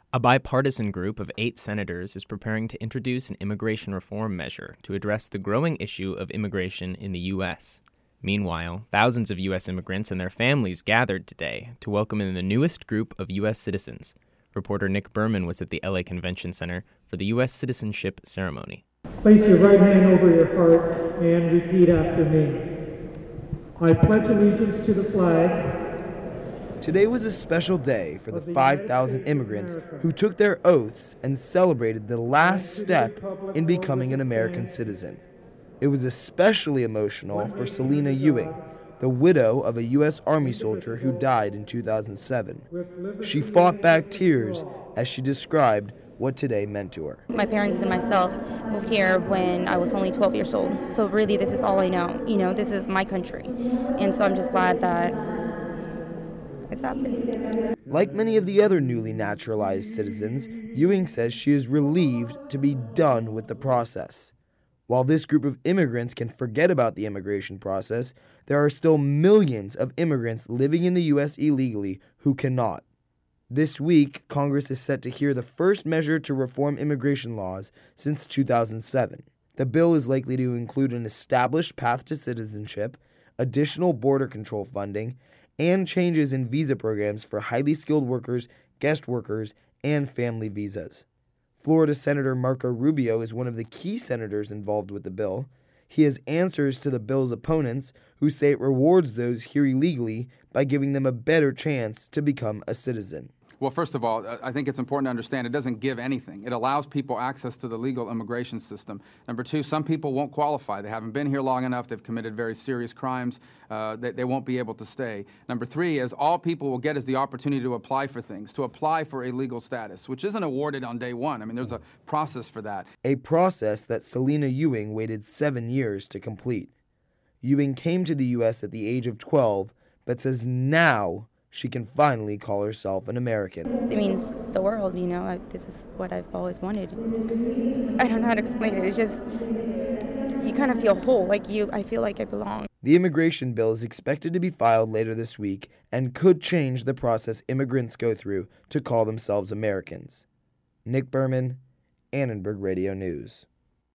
A bipartisan group of 8 senators is preparing to introduce an immigration reform measure to address the growing issue of immigration in the U.S. Meanwhile, thousands of U.S. immigrants and their families gathered today to welcome in the newest group of U.S. citizens. Reporter Nick Berman was at the LA Convention Center for the U.S. citizenship ceremony. Place your right hand over your heart and repeat after me. I pledge allegiance to the flag. Today was a special day for the 5,000 immigrants who took their oaths and celebrated the last step in becoming an American citizen. It was especially emotional for Selena Ewing, the widow of a U.S. Army soldier who died in 2007. She fought back tears as she described what today meant to her. My parents and myself moved here when I was only 12 years old. So really, this is all I know. This is my country. And so I'm just glad that it's happening. Like many of the other newly naturalized citizens, Ewing says she is relieved to be done with the process. While this group of immigrants can forget about the immigration process, there are still millions of immigrants living in the U.S. illegally who cannot. This week, Congress is set to hear the first measure to reform immigration laws since 2007. The bill is likely to include an established path to citizenship, additional border control funding, and changes in visa programs for highly skilled workers, guest workers, and family visas. Florida Senator Marco Rubio is one of the key senators involved with the bill. He has answers to the bill's opponents, who say it rewards those here illegally by giving them a better chance to become a citizen. Well, first of all, I think it's important to understand it doesn't give anything. It allows people access to the legal immigration system. Number two, some people won't qualify. They haven't been here long enough. They've committed very serious crimes. They won't be able to stay. Number three is all people will get is the opportunity to apply for things, to apply for a legal status, which isn't awarded on day one. I mean, there's a process for that. A process that Selena Ewing waited 7 years to complete. Ewing came to the U.S. at the age of 12, but says now she can finally call herself an American. It means the world, this is what I've always wanted. I don't know how to explain it. It's just, you kind of feel whole, I feel like I belong. The immigration bill is expected to be filed later this week and could change the process immigrants go through to call themselves Americans. Nick Berman, Annenberg Radio News.